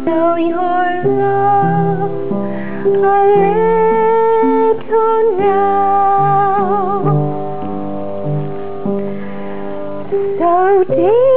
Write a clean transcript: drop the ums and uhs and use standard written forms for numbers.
know your love a little now, so deep.